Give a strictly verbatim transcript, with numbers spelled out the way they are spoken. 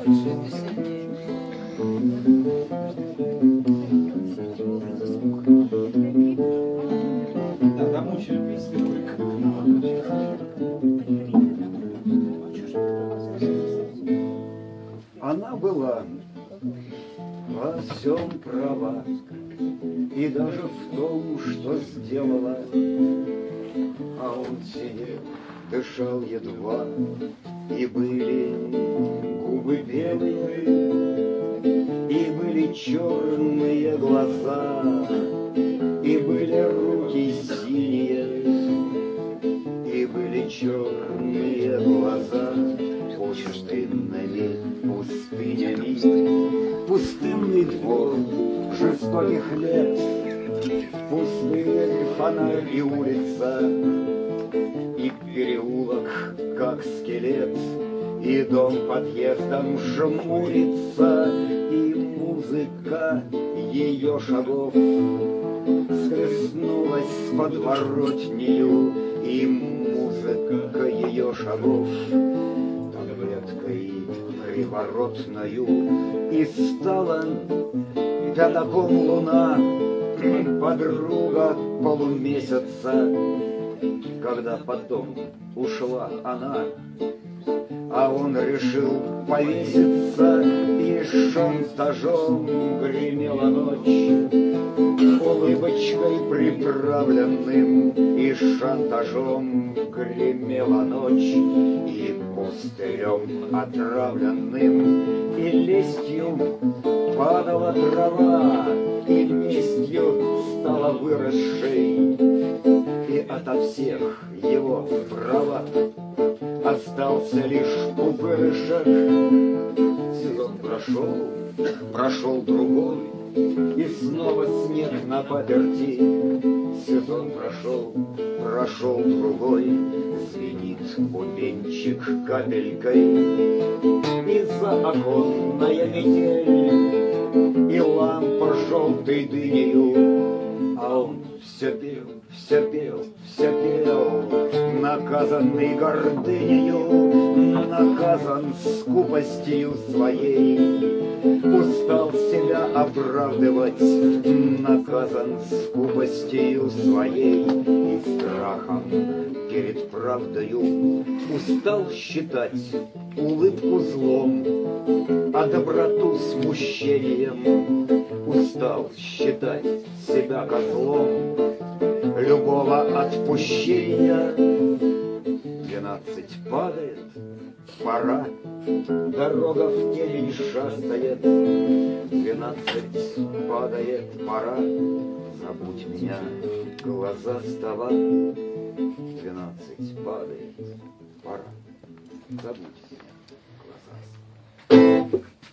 Да, там очень Она была во всем права, и даже в том, что сделала. А он сидел, дышал едва, и были губы белые, и были черные глаза, и были руки синие, и были черные глаза пустынными пустынями. Пустынный двор жестоких лет, пустые фонарь и улица, и переулок, как скелет, и дом подъездом жмурится, и музыка ее шагов схлестнулась с подворотнею, и музыка ее шагов таблеткой приворотною, и стала пятаком луна, подруга полумесяца. Когда потом ушла она, а он решил повеситься, и шантажом гремела ночь, улыбочкой приправленным, и шантажом гремела ночь, и пустырем отравленным, и лестью падала трава, и местью стала выросшей, и ото всех его права остался лишь пупырышек. Сезон прошел, прошел другой, и снова снег на паперти. Сезон прошел, прошел другой, звенит бубенчик капелькой, и за оконная метель, и лампа желтой дынею, а он все пел, все пел, все пел, наказанный гордынею, наказан скупостью своей, устал себя оправдывать, наказан скупостью своей и страхом перед правдою, устал считать улыбку злом, а доброту смущением, устал считать себя козлом любого отпущения. Двенадцать падает, пора, дорога в темень шастает. Двенадцать падает, пора, забудь меня, глазастого. Двенадцать падает, пора, забудь.